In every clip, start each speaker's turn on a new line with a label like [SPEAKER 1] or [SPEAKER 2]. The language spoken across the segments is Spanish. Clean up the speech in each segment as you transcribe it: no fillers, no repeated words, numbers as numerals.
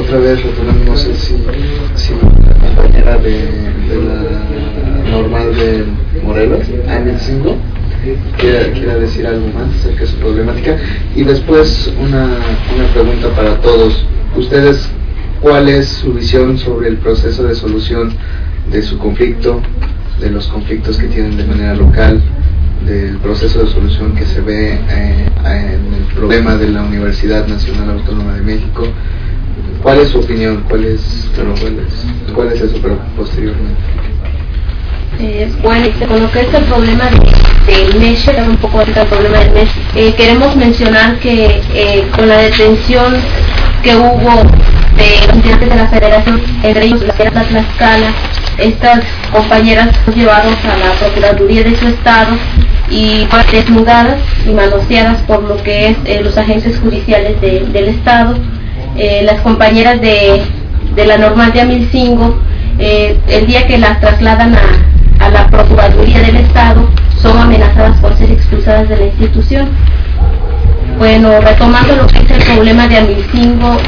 [SPEAKER 1] otra vez retomando, no sé si la compañera de la normal de Morelos, Ángel 5, quiera decir algo más acerca de su problemática. Y después una pregunta para todos. ¿Ustedes cuál es su visión sobre el proceso de solución de su conflicto, de los conflictos que tienen de manera local, del proceso de solución que se ve en el problema de la Universidad Nacional Autónoma de México? ¿Cuál es su opinión? ¿Cuál es eso, pero posteriormente?
[SPEAKER 2] Bueno, con lo que es el problema del MESH, un poco el problema del MESH, queremos mencionar que con la detención que hubo de los integrantes de la federación, entre ellos la señora Tlaxcala, estas compañeras fueron llevadas a la Procuraduría de su estado y fueron desnudadas y manoseadas por lo que es los agentes judiciales del estado. Las compañeras de la normal de Amilcingo, el día que las trasladan a la Procuraduría del estado, son amenazadas por ser expulsadas de la institución. Bueno, retomando lo que es el problema de Amilcingo,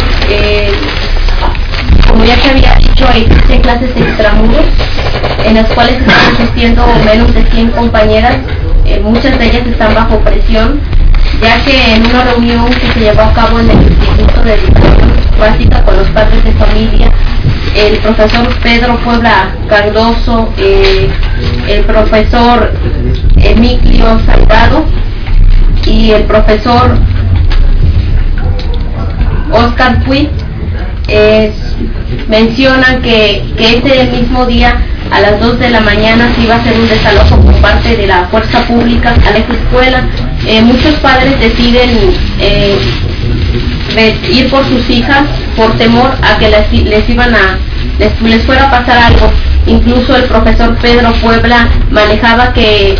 [SPEAKER 2] como ya te había dicho, existen clases extramuros en las cuales están asistiendo menos de 100 compañeras. Muchas de ellas están bajo presión, ya que en una reunión que se llevó a cabo en el Instituto de Educación Básica con los padres de familia, el profesor Pedro Puebla Cardoso, el profesor Emilio Salgado y el profesor Oscar Puig mencionan que ese mismo día a las 2 de la mañana se iba a hacer un desalojo por parte de la fuerza pública a las escuelas. Muchos padres deciden ir por sus hijas por temor a que les fuera a pasar algo. Incluso el profesor Pedro Puebla manejaba que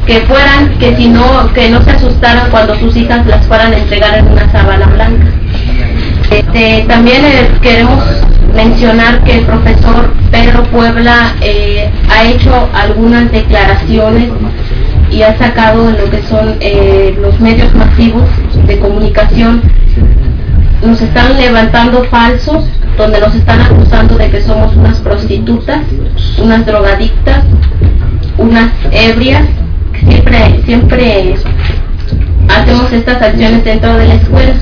[SPEAKER 2] no se asustaran cuando sus hijas las fueran a entregar en una sábana blanca. También queremos mencionar que el profesor Pedro Puebla ha hecho algunas declaraciones y ha sacado en lo que son los medios masivos de comunicación. Nos están levantando falsos, donde nos están acusando de que somos unas prostitutas, unas drogadictas, unas ebrias. Siempre hacemos estas acciones dentro de la escuela.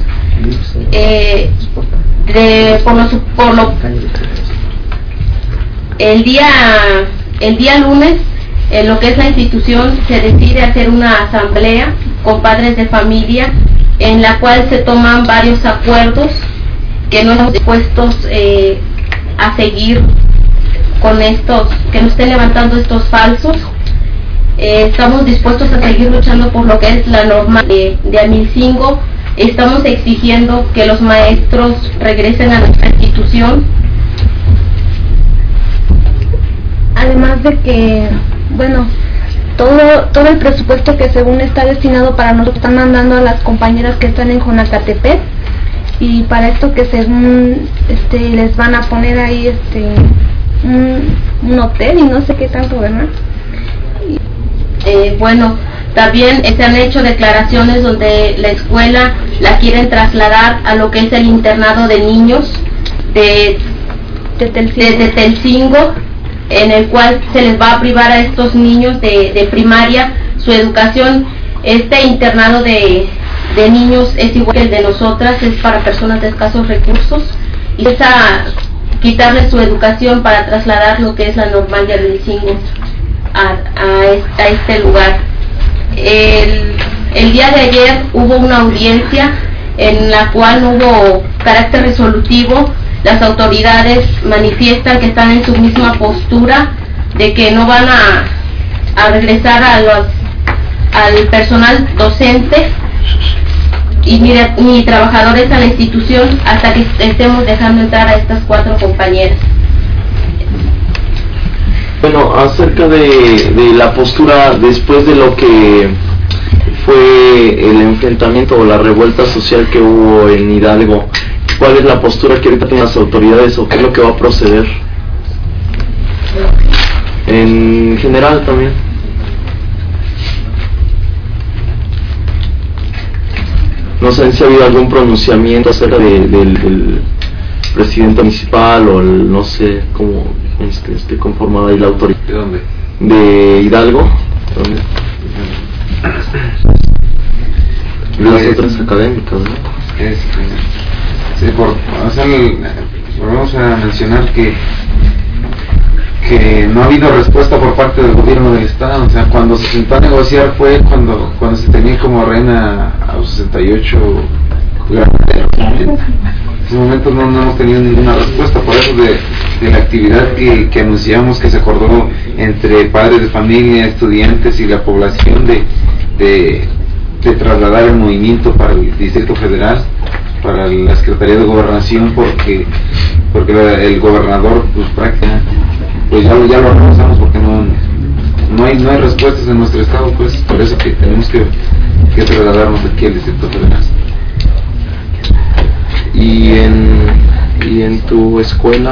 [SPEAKER 2] El día lunes, en lo que es la institución, se decide hacer una asamblea con padres de familia en la cual se toman varios acuerdos que no estamos dispuestos a seguir con estos, que nos estén levantando estos falsos. Estamos dispuestos a seguir luchando por lo que es la norma de Amilcingo. Estamos exigiendo que los maestros regresen a nuestra institución.
[SPEAKER 3] Además de que, bueno, todo el presupuesto que según está destinado para nosotros están mandando a las compañeras que están en Jonacatepec, y para esto que según les van a poner ahí un hotel y no sé qué tanto, ¿verdad?
[SPEAKER 2] Bueno, también se han hecho declaraciones donde la escuela la quieren trasladar a lo que es el internado de niños de Telcingo, en el cual se les va a privar a estos niños de primaria su educación. Este internado de niños es igual que el de nosotras, es para personas de escasos recursos, y es a quitarles su educación para trasladar lo que es la normal de Telcingo a este lugar. El día de ayer hubo una audiencia en la cual no hubo carácter resolutivo. Las autoridades manifiestan que están en su misma postura de que no van a regresar al personal docente y ni trabajadores a la institución hasta que estemos dejando entrar a estas 4 compañeras.
[SPEAKER 4] Bueno, acerca de la postura después de lo que fue el enfrentamiento o la revuelta social que hubo en Hidalgo, ¿cuál es la postura que ahorita tienen las autoridades o qué es lo que va a proceder? En general también. No sé si ha habido algún pronunciamiento acerca del presidente presidente municipal o el, no sé cómo esté conformada ahí la autoridad.
[SPEAKER 1] ¿De dónde?
[SPEAKER 4] De Hidalgo. ¿Dónde? Y las otras académicas, ¿no?
[SPEAKER 1] Sí, vamos a mencionar que no ha habido respuesta por parte del gobierno del estado. O sea, cuando se sentó a negociar fue cuando se tenía como reina a los 68 granaderos. En ese momento no hemos tenido ninguna respuesta. Por eso de la actividad que anunciamos, que se acordó entre padres de familia, estudiantes y la población de trasladar el movimiento para el Distrito Federal, para la Secretaría de Gobernación, porque el gobernador pues prácticamente pues ya lo analizamos, porque no hay respuestas en nuestro estado, pues por eso que tenemos que trasladarnos aquí al Distrito Federal. Y en tu escuela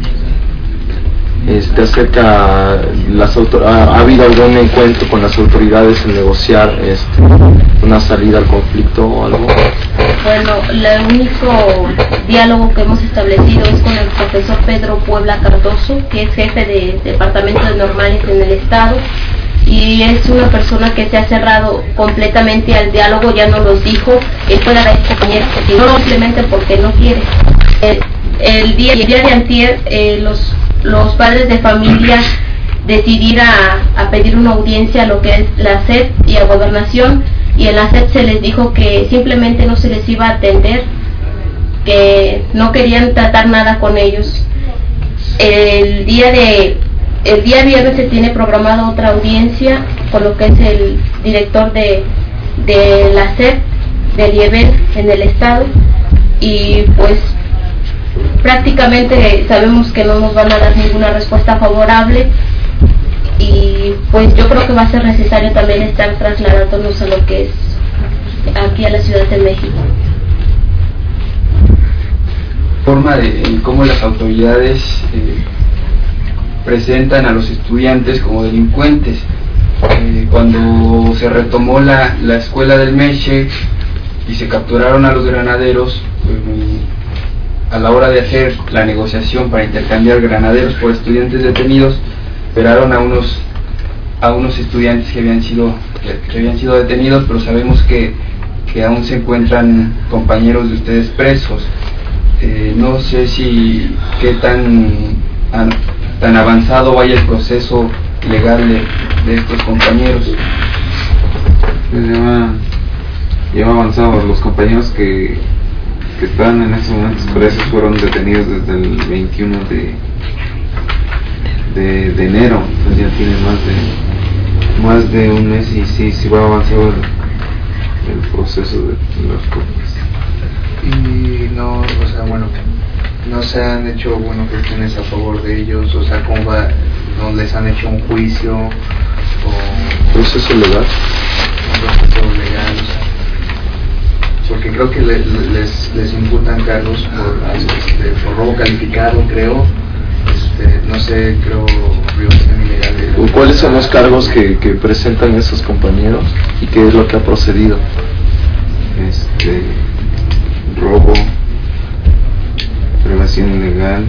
[SPEAKER 1] acerca ¿ha habido algún encuentro con las autoridades en negociar una salida al conflicto o algo?
[SPEAKER 2] Bueno, el único diálogo que hemos establecido es con el profesor Pedro Puebla Cardoso, que es jefe de Departamento de Normales en el estado, y es una persona que se ha cerrado completamente al diálogo. Ya nos los dijo, fuera de este compañero, y no simplemente porque no quiere. El día de antier, los padres de familia decidieron a pedir una audiencia a lo que es la SEP y a Gobernación, y en la SEP se les dijo que simplemente no se les iba a atender, que no querían tratar nada con ellos. El día viernes se tiene programada otra audiencia con lo que es el director de la SEP, del IEBEL en el estado, y pues prácticamente sabemos que no nos van a dar ninguna respuesta favorable, y pues yo creo que va a ser necesario también estar trasladándonos a lo que es aquí a la Ciudad de México.
[SPEAKER 5] Forma en cómo las autoridades presentan a los estudiantes como delincuentes. Cuando se retomó la escuela del Meche y se capturaron a los granaderos, a la hora de hacer la negociación para intercambiar granaderos por estudiantes detenidos, esperaron a unos estudiantes que habían sido detenidos, pero sabemos que aún se encuentran compañeros de ustedes presos. No sé si qué tan avanzado vaya el proceso legal de estos compañeros.
[SPEAKER 1] Pues ya va avanzado. Los compañeros que están en estos momentos presos fueron detenidos desde el 21 de enero, entonces ya tienen más de un mes, y sí va avanzado el proceso de las copias.
[SPEAKER 6] Y no, o sea, bueno, no se han hecho cuestiones a favor de ellos, o sea, ¿cómo va? ¿No les han hecho un juicio o
[SPEAKER 4] proceso legal?
[SPEAKER 6] Un proceso legal, o sea, porque creo que les imputan cargos por robo calificado, creo, no sé, creo violación ilegal.
[SPEAKER 4] ¿Cuáles son los cargos que presentan esos compañeros y qué es lo que ha procedido?
[SPEAKER 1] Robo, privación ilegal,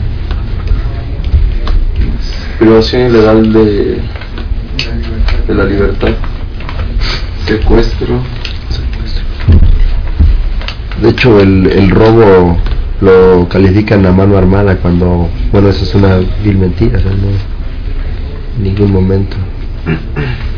[SPEAKER 4] de la libertad,
[SPEAKER 1] secuestro.
[SPEAKER 7] De hecho, el robo lo califican a mano armada cuando, bueno, eso es una vil mentira, o sea, no, en ningún momento.